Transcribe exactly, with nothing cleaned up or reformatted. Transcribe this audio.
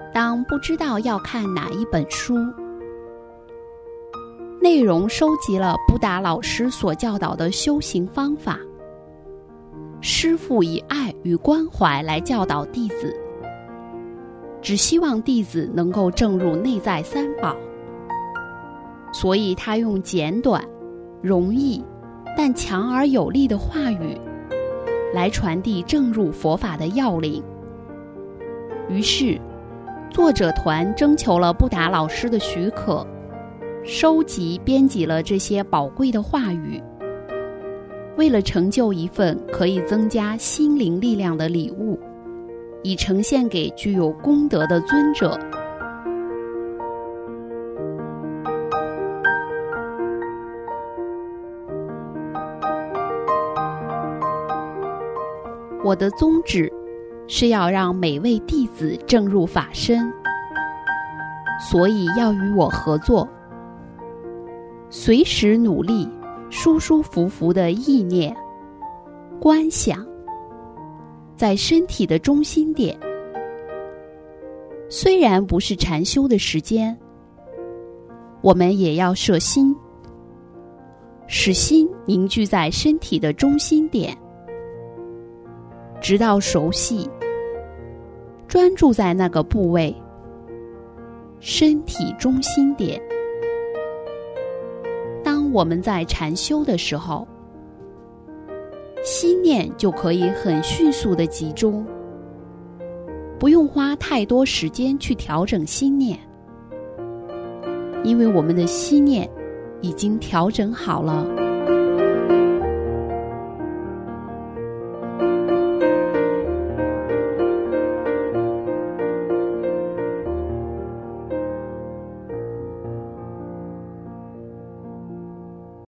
当不知道要看哪一本书，内容收集了布达老师所教导的修行方法。师父以爱与关怀来教导弟子，只希望弟子能够证入内在三宝，所以他用简短、容易但强而有力的话语来传递证入佛法的要领。于是作者团征求了布达老师的许可，收集编辑了这些宝贵的话语，为了成就一份可以增加心灵力量的礼物，以呈现给具有功德的尊者。我的宗旨是要让每位弟子证入法身，所以要与我合作，随时努力舒舒服服的意念观想在身体的中心点。虽然不是禅修的时间，我们也要摄心，使心凝聚在身体的中心点，直到熟悉，专注在那个部位，身体中心点。当我们在禅修的时候，心念就可以很迅速地集中，不用花太多时间去调整心念，因为我们的心念已经调整好了。